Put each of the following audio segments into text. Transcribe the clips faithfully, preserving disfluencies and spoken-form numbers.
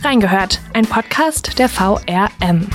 Reingehört, ein Podcast der V R M.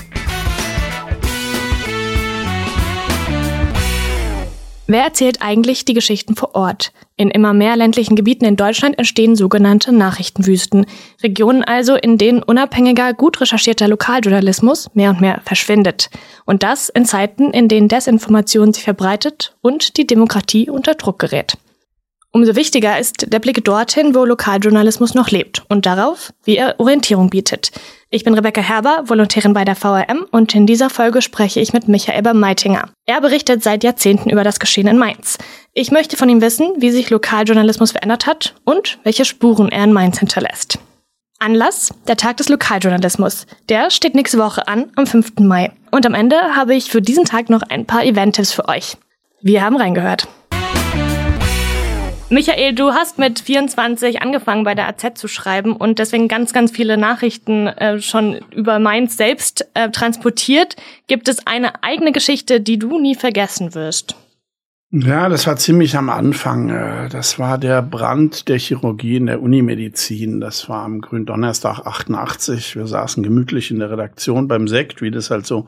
Wer erzählt eigentlich die Geschichten vor Ort? In immer mehr ländlichen Gebieten in Deutschland entstehen sogenannte Nachrichtenwüsten. Regionen also, in denen unabhängiger, gut recherchierter Lokaljournalismus mehr und mehr verschwindet. Und das in Zeiten, in denen Desinformation sich verbreitet und die Demokratie unter Druck gerät. Umso wichtiger ist der Blick dorthin, wo Lokaljournalismus noch lebt und darauf, wie er Orientierung bietet. Ich bin Rebecca Herber, Volontärin bei der V R M, und in dieser Folge spreche ich mit Michael Eber-Meitinger. Er berichtet seit Jahrzehnten über das Geschehen in Mainz. Ich möchte von ihm wissen, wie sich Lokaljournalismus verändert hat und welche Spuren er in Mainz hinterlässt. Anlass: der Tag des Lokaljournalismus. Der steht nächste Woche an, am fünften Mai. Und am Ende habe ich für diesen Tag noch ein paar Event-Tipps für euch. Wir haben reingehört. Michael, du hast mit vierundzwanzig angefangen bei der A Z zu schreiben und deswegen ganz, ganz viele Nachrichten äh, schon über Mainz selbst äh, transportiert. Gibt es eine eigene Geschichte, die du nie vergessen wirst? Ja, das war ziemlich am Anfang. Das war der Brand der Chirurgie in der Unimedizin. Das war am Gründonnerstag achtundachtzig. Wir saßen gemütlich in der Redaktion beim Sekt, wie das halt so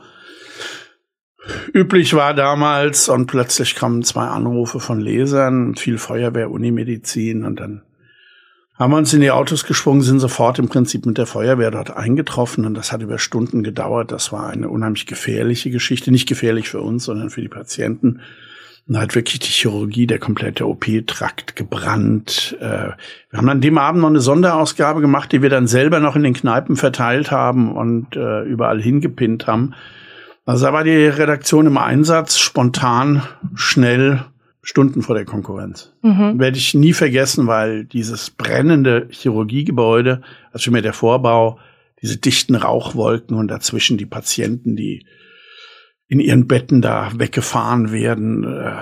üblich war damals, und plötzlich kamen zwei Anrufe von Lesern, viel Feuerwehr, Unimedizin, und dann haben wir uns in die Autos geschwungen, sind sofort im Prinzip mit der Feuerwehr dort eingetroffen, und das hat über Stunden gedauert. Das war eine unheimlich gefährliche Geschichte, nicht gefährlich für uns, sondern für die Patienten. Und da hat wirklich die Chirurgie, der komplette O P-Trakt gebrannt. Wir haben an dem Abend noch eine Sonderausgabe gemacht, die wir dann selber noch in den Kneipen verteilt haben und überall hingepinnt haben. Also da war die Redaktion im Einsatz, spontan, schnell, Stunden vor der Konkurrenz. Mhm. Werde ich nie vergessen, weil dieses brennende Chirurgiegebäude, also vielmehr der Vorbau, diese dichten Rauchwolken und dazwischen die Patienten, die in ihren Betten da weggefahren werden, äh,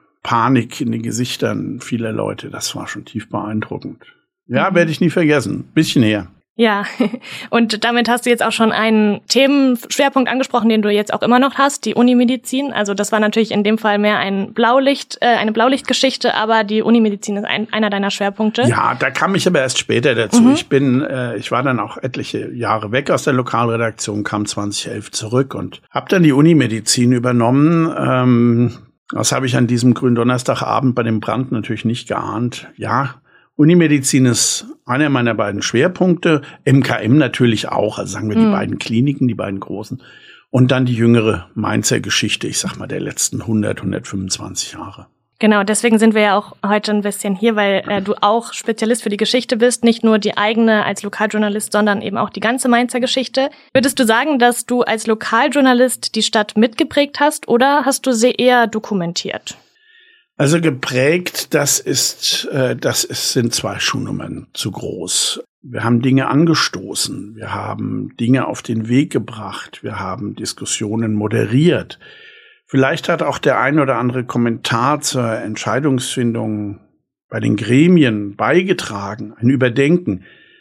Panik in den Gesichtern vieler Leute, das war schon tief beeindruckend. Ja, mhm. Werde ich nie vergessen. Bisschen her. Ja, und damit hast du jetzt auch schon einen Themenschwerpunkt angesprochen, den du jetzt auch immer noch hast, die Unimedizin. Also das war natürlich in dem Fall mehr ein Blaulicht, äh, eine Blaulichtgeschichte, aber die Unimedizin ist ein, einer deiner Schwerpunkte. Ja, da kam ich aber erst später dazu. Mhm. Ich bin, äh, ich war dann auch etliche Jahre weg aus der Lokalredaktion, kam zweitausendelf zurück und habe dann die Unimedizin übernommen. Ähm, das habe ich an diesem Gründonnerstagabend bei dem Brand natürlich nicht geahnt. Ja, Unimedizin ist einer meiner beiden Schwerpunkte, M K M natürlich auch, also sagen wir die mhm. beiden Kliniken, die beiden großen, und dann die jüngere Mainzer Geschichte, ich sag mal der letzten hundert, hundertfünfundzwanzig Jahre. Genau, deswegen sind wir ja auch heute ein bisschen hier, weil äh, du auch Spezialist für die Geschichte bist, nicht nur die eigene als Lokaljournalist, sondern eben auch die ganze Mainzer Geschichte. Würdest du sagen, dass du als Lokaljournalist die Stadt mitgeprägt hast oder hast du sie eher dokumentiert? Also geprägt, das ist, äh, das ist, sind zwei Schuhnummern zu groß. Wir haben Dinge angestoßen, wir haben Dinge auf den Weg gebracht, wir haben Diskussionen moderiert. Vielleicht hat auch der ein oder andere Kommentar zur Entscheidungsfindung bei den Gremien beigetragen, ein Überdenken.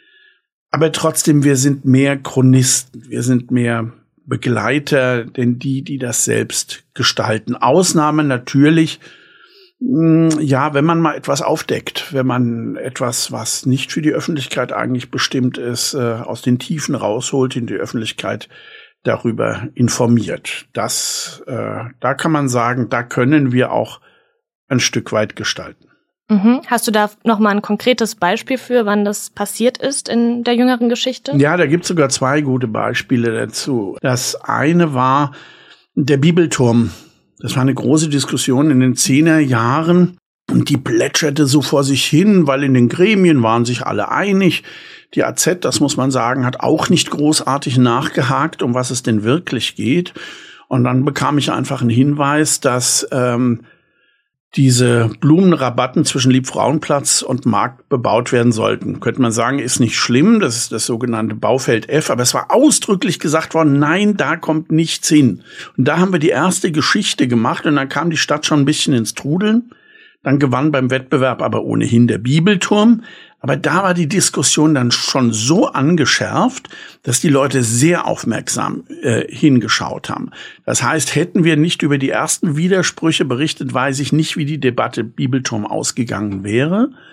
Aber trotzdem, wir sind mehr Chronisten, wir sind mehr Begleiter, denn die, die das selbst gestalten. Ausnahme natürlich, ja, wenn man mal etwas aufdeckt, wenn man etwas, was nicht für die Öffentlichkeit eigentlich bestimmt ist, äh, aus den Tiefen rausholt, in die Öffentlichkeit darüber informiert. Das, äh, da kann man sagen, da können wir auch ein Stück weit gestalten. Mhm. Hast du da noch mal ein konkretes Beispiel für, wann das passiert ist in der jüngeren Geschichte? Ja, da gibt es sogar zwei gute Beispiele dazu. Das eine war der Bibelturm. Das war eine große Diskussion in den zehner Jahren und die plätscherte so vor sich hin, weil in den Gremien waren sich alle einig. Die A Z, das muss man sagen, hat auch nicht großartig nachgehakt, um was es denn wirklich geht. Und dann bekam ich einfach einen Hinweis, dass ähm, diese Blumenrabatten zwischen Liebfrauenplatz und Markt bebaut werden sollten. Könnte man sagen, ist nicht schlimm, das ist das sogenannte Baufeld F, aber es war ausdrücklich gesagt worden, nein, da kommt nichts hin. Und da haben wir die erste Geschichte gemacht und dann kam die Stadt schon ein bisschen ins Trudeln. Dann gewann beim Wettbewerb aber ohnehin der Bibelturm. Aber da war die Diskussion dann schon so angeschärft, dass die Leute sehr aufmerksam äh, hingeschaut haben. Das heißt, hätten wir nicht über die ersten Widersprüche berichtet, weiß ich nicht, wie die Debatte Bibelturm ausgegangen wäre.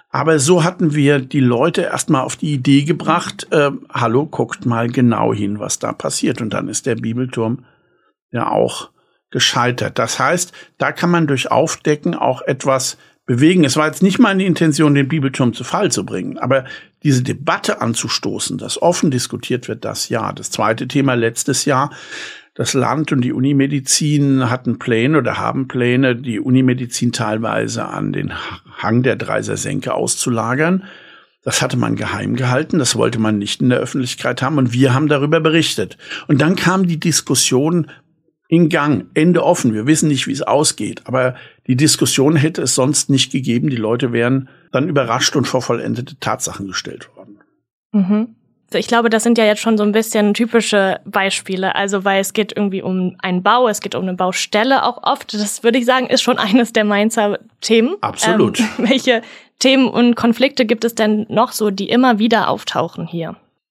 Aber so hatten wir die Leute erstmal auf die Idee gebracht, äh, hallo, guckt mal genau hin, was da passiert. Und dann ist der Bibelturm ja auch gescheitert. Das heißt, da kann man durch Aufdecken auch etwas bewegen. Es war jetzt nicht meine Intention, den Bibelturm zu Fall zu bringen, aber diese Debatte anzustoßen, dass offen diskutiert wird, das ja. Das zweite Thema letztes Jahr, das Land und die Unimedizin hatten Pläne oder haben Pläne, die Unimedizin teilweise an den Hang der Dreiser Senke auszulagern. Das hatte man geheim gehalten, das wollte man nicht in der Öffentlichkeit haben und wir haben darüber berichtet. Und dann kam die Diskussion in Gang, Ende offen. Wir wissen nicht, wie es ausgeht, aber die Diskussion hätte es sonst nicht gegeben. Die Leute wären dann überrascht und vor vollendete Tatsachen gestellt worden. Mhm. Ich glaube, das sind ja jetzt schon so ein bisschen typische Beispiele. Also, weil es geht irgendwie um einen Bau, es geht um eine Baustelle auch oft. Das würde ich sagen, ist schon eines der Mainzer Themen. Absolut. Ähm, welche Themen und Konflikte gibt es denn noch so, die immer wieder auftauchen hier?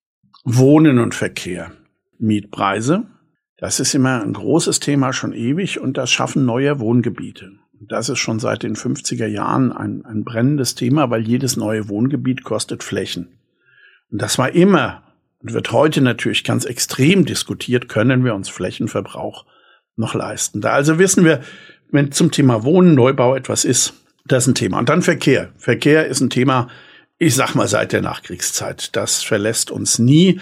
Wohnen und Verkehr, Mietpreise. Das ist immer ein großes Thema schon ewig und das Schaffen neuer Wohngebiete. Das ist schon seit den fünfziger Jahren ein, ein brennendes Thema, weil jedes neue Wohngebiet kostet Flächen. Und das war immer und wird heute natürlich ganz extrem diskutiert, können wir uns Flächenverbrauch noch leisten. Da also wissen wir, wenn zum Thema Wohnen, Neubau etwas ist, das ist ein Thema. Und dann Verkehr. Verkehr ist ein Thema, ich sag mal, seit der Nachkriegszeit. Das verlässt uns nie.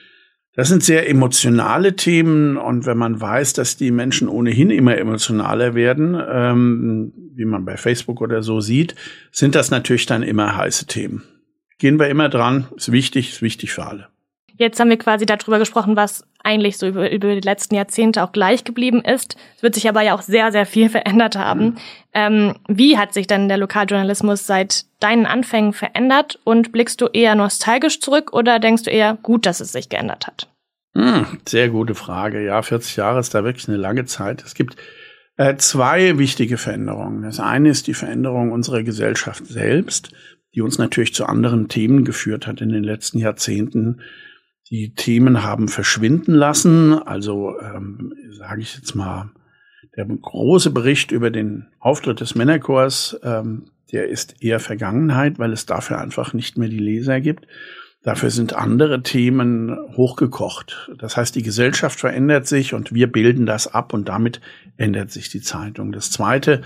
Das sind sehr emotionale Themen und wenn man weiß, dass die Menschen ohnehin immer emotionaler werden, ähm, wie man bei Facebook oder so sieht, sind das natürlich dann immer heiße Themen. Gehen wir immer dran, ist wichtig, ist wichtig für alle. Jetzt haben wir quasi darüber gesprochen, was eigentlich so über, über die letzten Jahrzehnte auch gleich geblieben ist. Es wird sich aber ja auch sehr, sehr viel verändert haben. Mhm. Ähm, wie hat sich denn der Lokaljournalismus seit deinen Anfängen verändert? Und blickst du eher nostalgisch zurück oder denkst du eher, gut, dass es sich geändert hat? Hm, sehr gute Frage. Ja, vierzig Jahre ist da wirklich eine lange Zeit. Es gibt äh, zwei wichtige Veränderungen. Das eine ist die Veränderung unserer Gesellschaft selbst, die uns natürlich zu anderen Themen geführt hat in den letzten Jahrzehnten. Die Themen haben verschwinden lassen. Also ähm, sage ich jetzt mal, der große Bericht über den Auftritt des Männerchors, ähm, der ist eher Vergangenheit, weil es dafür einfach nicht mehr die Leser gibt. Dafür sind andere Themen hochgekocht. Das heißt, die Gesellschaft verändert sich und wir bilden das ab und damit ändert sich die Zeitung. Das Zweite,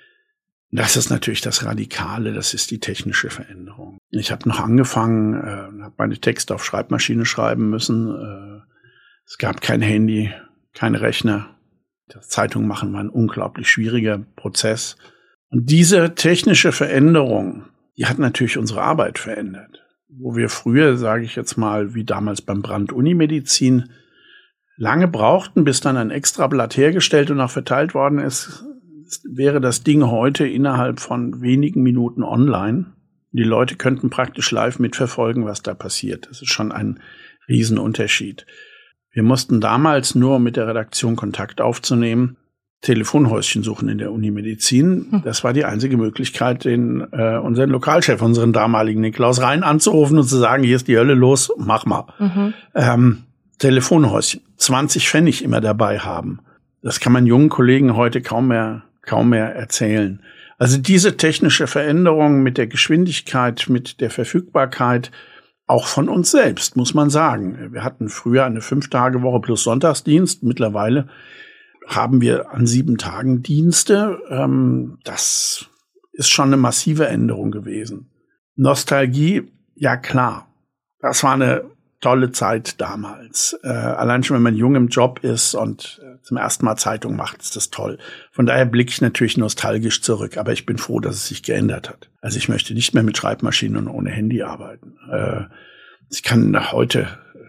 das ist natürlich das Radikale, das ist die technische Veränderung. Ich habe noch angefangen, äh, habe meine Texte auf Schreibmaschine schreiben müssen. Äh, es gab kein Handy, keine Rechner. Das Zeitung machen war ein unglaublich schwieriger Prozess. Und diese technische Veränderung, die hat natürlich unsere Arbeit verändert. Wo wir früher, sage ich jetzt mal, wie damals beim Brand Unimedizin, lange brauchten, bis dann ein Extrablatt hergestellt und auch verteilt worden ist, wäre das Ding heute innerhalb von wenigen Minuten online. Die Leute könnten praktisch live mitverfolgen, was da passiert. Das ist schon ein Riesenunterschied. Wir mussten damals nur, um mit der Redaktion Kontakt aufzunehmen, Telefonhäuschen suchen in der Unimedizin. Das war die einzige Möglichkeit, den äh, unseren Lokalchef, unseren damaligen den Klaus Rhein, anzurufen und zu sagen, hier ist die Hölle los, mach mal. Mhm. Ähm, Telefonhäuschen, zwanzig Pfennig immer dabei haben. Das kann man jungen Kollegen heute kaum mehr, kaum mehr erzählen. Also diese technische Veränderung mit der Geschwindigkeit, mit der Verfügbarkeit, auch von uns selbst, muss man sagen. Wir hatten früher eine Fünf-Tage-Woche plus Sonntagsdienst. Mittlerweile haben wir an sieben Tagen Dienste. Ähm, das ist schon eine massive Änderung gewesen. Nostalgie, ja klar. Das war eine tolle Zeit damals. Äh, allein schon, wenn man jung im Job ist und äh, zum ersten Mal Zeitung macht, ist das toll. Von daher blicke ich natürlich nostalgisch zurück. Aber ich bin froh, dass es sich geändert hat. Also ich möchte nicht mehr mit Schreibmaschinen und ohne Handy arbeiten. Äh, ich kann heute,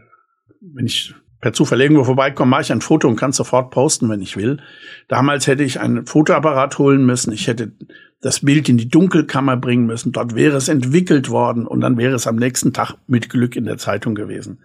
wenn ich per Zufall irgendwo vorbeikomme, mache ich ein Foto und kann es sofort posten, wenn ich will. Damals hätte ich einen Fotoapparat holen müssen. Ich hätte das Bild in die Dunkelkammer bringen müssen. Dort wäre es entwickelt worden und dann wäre es am nächsten Tag mit Glück in der Zeitung gewesen.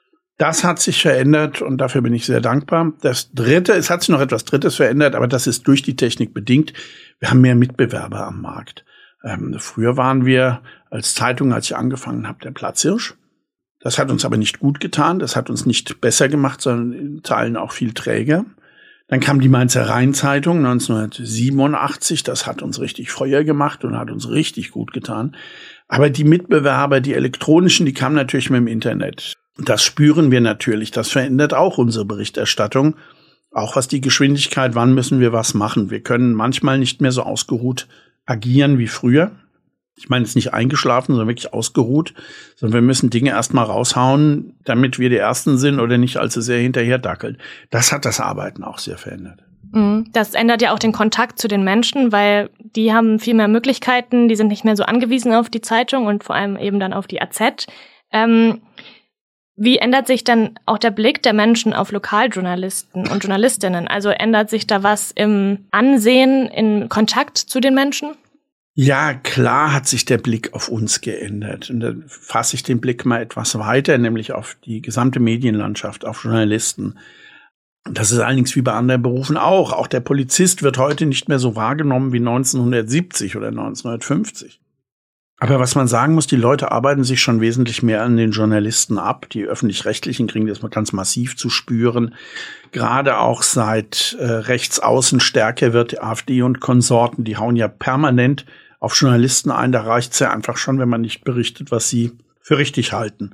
Das hat sich verändert und dafür bin ich sehr dankbar. Das Dritte, es hat sich noch etwas Drittes verändert, aber das ist durch die Technik bedingt. Wir haben mehr Mitbewerber am Markt. Ähm, früher waren wir als Zeitung, als ich angefangen habe, der Platzhirsch. Das hat uns aber nicht gut getan, das hat uns nicht besser gemacht, sondern in Teilen auch viel träger. Dann kam die Mainzer Rhein-Zeitung neunzehnhundertsiebenundachtzig, das hat uns richtig Feuer gemacht und hat uns richtig gut getan, Aber die Mitbewerber, die elektronischen, die kamen natürlich mit dem Internet. Das spüren wir natürlich. Das verändert auch unsere Berichterstattung. Auch was die Geschwindigkeit, wann müssen wir was machen. Wir können manchmal nicht mehr so ausgeruht agieren wie früher. Ich meine jetzt nicht eingeschlafen, sondern wirklich ausgeruht. Sondern wir müssen Dinge erstmal raushauen, damit wir die Ersten sind oder nicht allzu sehr hinterher dackeln. Das hat das Arbeiten auch sehr verändert. Das ändert ja auch den Kontakt zu den Menschen, weil die haben viel mehr Möglichkeiten. Die sind nicht mehr so angewiesen auf die Zeitung und vor allem eben dann auf die A Z. Ähm, Wie ändert sich dann auch der Blick der Menschen auf Lokaljournalisten und Journalistinnen? Also ändert sich da was im Ansehen, im Kontakt zu den Menschen? Ja, klar hat sich der Blick auf uns geändert. Und da fasse ich den Blick mal etwas weiter, nämlich auf die gesamte Medienlandschaft, auf Journalisten. Und das ist allerdings wie bei anderen Berufen auch. Auch der Polizist wird heute nicht mehr so wahrgenommen wie neunzehnhundertsiebzig oder neunzehnhundertfünfzig. Aber was man sagen muss, die Leute arbeiten sich schon wesentlich mehr an den Journalisten ab. Die Öffentlich-Rechtlichen kriegen das mal ganz massiv zu spüren. Gerade auch seit äh, rechts außen stärker wird, die AfD und Konsorten, die hauen ja permanent auf Journalisten ein. Da reicht's ja einfach schon, wenn man nicht berichtet, was sie für richtig halten.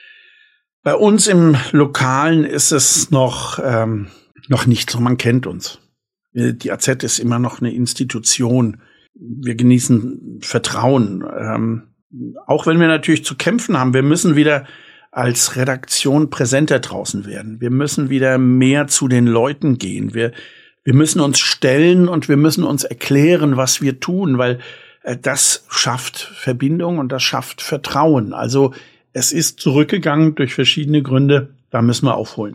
Bei uns im Lokalen ist es noch, ähm, noch nicht so. Man kennt uns. Die A Z ist immer noch eine Institution. Wir genießen Vertrauen, ähm, auch wenn wir natürlich zu kämpfen haben. Wir müssen wieder als Redaktion präsenter draußen werden. Wir müssen wieder mehr zu den Leuten gehen. Wir, wir müssen uns stellen und wir müssen uns erklären, was wir tun, weil äh, das schafft Verbindung und das schafft Vertrauen. Also es ist zurückgegangen durch verschiedene Gründe. Da müssen wir aufholen.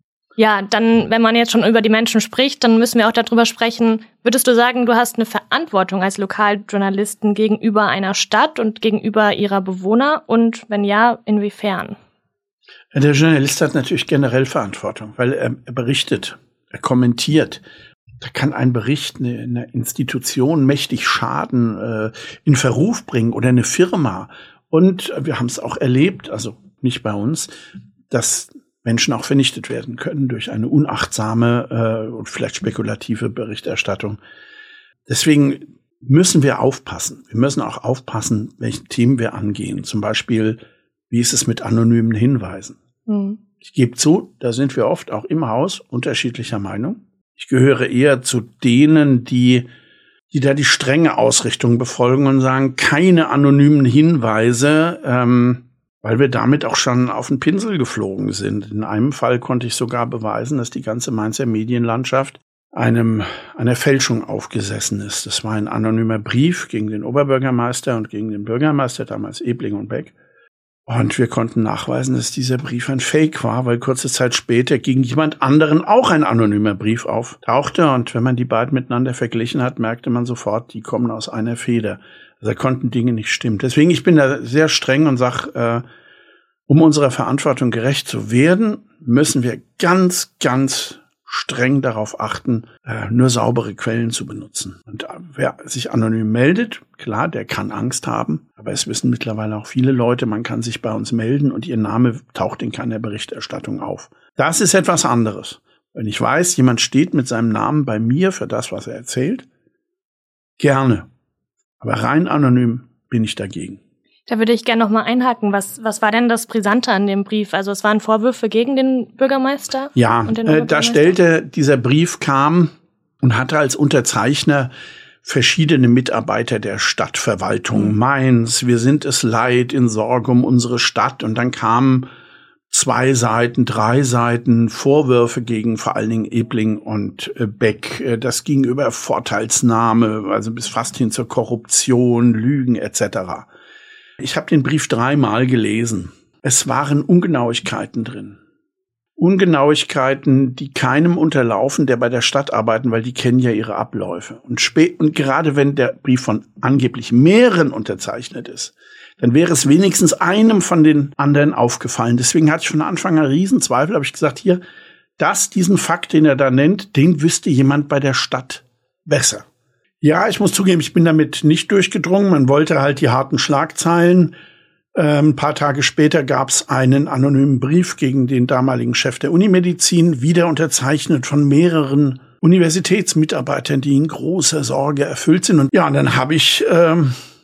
Ja, dann, wenn man jetzt schon über die Menschen spricht, dann müssen wir auch darüber sprechen. Würdest du sagen, du hast eine Verantwortung als Lokaljournalisten gegenüber einer Stadt und gegenüber ihrer Bewohner? Und wenn ja, inwiefern? Der Journalist hat natürlich generell Verantwortung, weil er, er berichtet, er kommentiert. Da kann ein Bericht eine, eine Institution mächtig schaden, äh, in Verruf bringen oder eine Firma. Und wir haben es auch erlebt, also nicht bei uns, dass Menschen auch vernichtet werden können durch eine unachtsame äh, und vielleicht spekulative Berichterstattung. Deswegen müssen wir aufpassen. Wir müssen auch aufpassen, welche Themen wir angehen. Zum Beispiel, wie ist es mit anonymen Hinweisen? Mhm. Ich gebe zu, da sind wir oft auch im Haus unterschiedlicher Meinung. Ich gehöre eher zu denen, die, die da die strenge Ausrichtung befolgen und sagen, keine anonymen Hinweise, ähm, weil wir damit auch schon auf den Pinsel geflogen sind. In einem Fall konnte ich sogar beweisen, dass die ganze Mainzer Medienlandschaft einem einer Fälschung aufgesessen ist. Das war ein anonymer Brief gegen den Oberbürgermeister und gegen den Bürgermeister, damals Ebling und Beck. Und wir konnten nachweisen, dass dieser Brief ein Fake war, weil kurze Zeit später gegen jemand anderen auch ein anonymer Brief auftauchte. Und wenn man die beiden miteinander verglichen hat, merkte man sofort, die kommen aus einer Feder. Also da konnten Dinge nicht stimmen. Deswegen, ich bin da sehr streng und sage, äh, um unserer Verantwortung gerecht zu werden, müssen wir ganz, ganz streng darauf achten, äh, nur saubere Quellen zu benutzen. Und äh, wer sich anonym meldet, klar, der kann Angst haben, aber es wissen mittlerweile auch viele Leute, man kann sich bei uns melden und ihr Name taucht in keiner Berichterstattung auf. Das ist etwas anderes. Wenn ich weiß, jemand steht mit seinem Namen bei mir für das, was er erzählt, gerne. Aber rein anonym bin ich dagegen. Da würde ich gerne noch mal einhaken. Was, was war denn das Brisante an dem Brief? Also es waren Vorwürfe gegen den Bürgermeister? Ja, und den äh, da stellte, dieser Brief kam und hatte als Unterzeichner verschiedene Mitarbeiter der Stadtverwaltung. Mhm. Mainz, wir sind es leid, in Sorge um unsere Stadt. Und dann kamen zwei Seiten, drei Seiten Vorwürfe gegen vor allen Dingen Ebling und äh, Beck. Das ging über Vorteilsnahme, also bis fast hin zur Korruption, Lügen et cetera. Ich habe den Brief dreimal gelesen. Es waren Ungenauigkeiten drin. Ungenauigkeiten, die keinem unterlaufen, der bei der Stadt arbeiten, weil die kennen ja ihre Abläufe. Und, spä- und gerade wenn der Brief von angeblich mehreren unterzeichnet ist, dann wäre es wenigstens einem von den anderen aufgefallen. Deswegen hatte ich von Anfang an Riesenzweifel, habe ich gesagt, hier, das, diesen Fakt, den er da nennt, den wüsste jemand bei der Stadt besser. Ja, ich muss zugeben, ich bin damit nicht durchgedrungen. Man wollte halt die harten Schlagzeilen. Ähm, ein paar Tage später gab es einen anonymen Brief gegen den damaligen Chef der Unimedizin, wieder unterzeichnet von mehreren Universitätsmitarbeitern, die in großer Sorge erfüllt sind. Und ja, und dann habe ich ähm,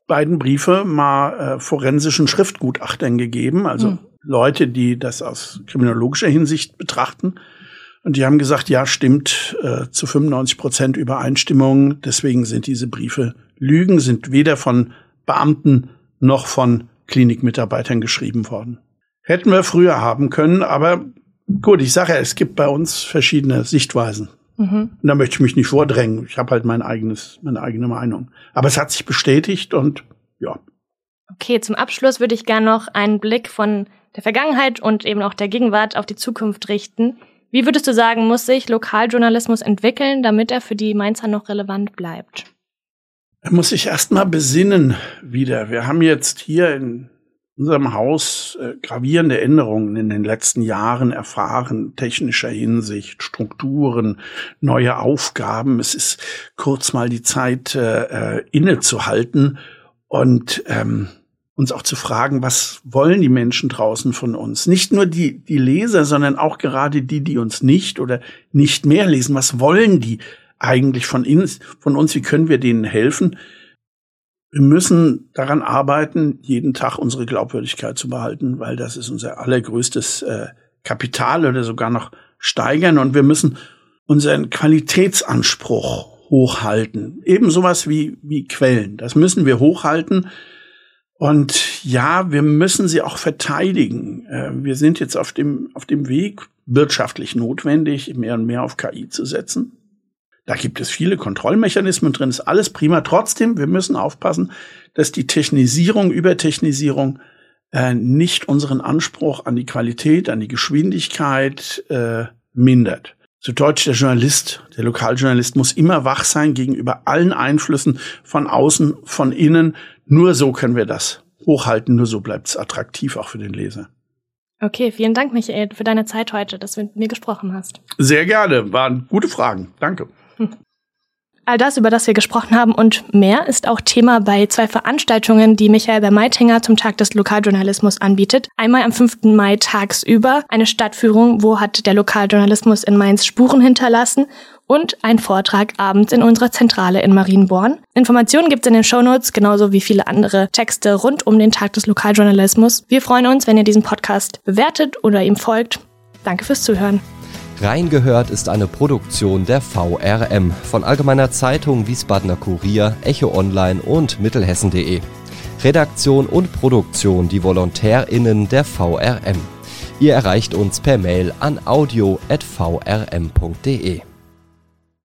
beiden Briefe mal äh, forensischen Schriftgutachtern gegeben, also hm. Leute, die das aus kriminologischer Hinsicht betrachten. Und die haben gesagt, ja, stimmt, äh, zu fünfundneunzig Prozent Übereinstimmung. Deswegen sind diese Briefe Lügen, sind weder von Beamten noch von Klinikmitarbeitern geschrieben worden. Hätten wir früher haben können, aber gut, ich sage ja, es gibt bei uns verschiedene Sichtweisen. Mhm. Und da möchte ich mich nicht vordrängen. Ich habe halt mein eigenes, meine eigene Meinung. Aber es hat sich bestätigt und ja. Okay, zum Abschluss würde ich gerne noch einen Blick von der Vergangenheit und eben auch der Gegenwart auf die Zukunft richten. Wie würdest du sagen, muss sich Lokaljournalismus entwickeln, damit er für die Mainzer noch relevant bleibt? Er muss sich erst mal besinnen wieder. Wir haben jetzt hier in unserem Haus äh, gravierende Änderungen in den letzten Jahren erfahren, technischer Hinsicht, Strukturen, neue Aufgaben. Es ist kurz mal die Zeit, äh, innezuhalten und ähm, uns auch zu fragen, was wollen die Menschen draußen von uns? Nicht nur die, die Leser, sondern auch gerade die, die uns nicht oder nicht mehr lesen. Was wollen die eigentlich von uns? Von uns? Wie können wir denen helfen? Wir müssen daran arbeiten, jeden Tag unsere Glaubwürdigkeit zu behalten, weil das ist unser allergrößtes äh, Kapital oder sogar noch steigern. Und wir müssen unseren Qualitätsanspruch hochhalten. Eben sowas wie, wie Quellen. Das müssen wir hochhalten. Und ja, wir müssen sie auch verteidigen. Wir sind jetzt auf dem, auf dem Weg, wirtschaftlich notwendig, mehr und mehr auf K I zu setzen. Da gibt es viele Kontrollmechanismen drin, ist alles prima. Trotzdem, wir müssen aufpassen, dass die Technisierung, Übertechnisierung äh, nicht unseren Anspruch an die Qualität, an die Geschwindigkeit äh, mindert. Zu Deutsch, der Journalist, der Lokaljournalist muss immer wach sein gegenüber allen Einflüssen von außen, von innen. Nur so können wir das hochhalten, nur so bleibt es attraktiv auch für den Leser. Okay, vielen Dank, Michael, für deine Zeit heute, dass du mit mir gesprochen hast. Sehr gerne, waren gute Fragen. Danke. All das, über das wir gesprochen haben und mehr, ist auch Thema bei zwei Veranstaltungen, die Michael Bermeitinger zum Tag des Lokaljournalismus anbietet. Einmal am fünften Mai tagsüber eine Stadtführung, wo hat der Lokaljournalismus in Mainz Spuren hinterlassen, und ein Vortrag abends in unserer Zentrale in Marienborn. Informationen gibt's in den Shownotes, genauso wie viele andere Texte rund um den Tag des Lokaljournalismus. Wir freuen uns, wenn ihr diesen Podcast bewertet oder ihm folgt. Danke fürs Zuhören. Reingehört ist eine Produktion der V R M von Allgemeiner Zeitung, Wiesbadener Kurier, Echo Online und Mittelhessen punkt de. Redaktion und Produktion die VolontärInnen der V R M. Ihr erreicht uns per Mail an audio at v r m punkt de.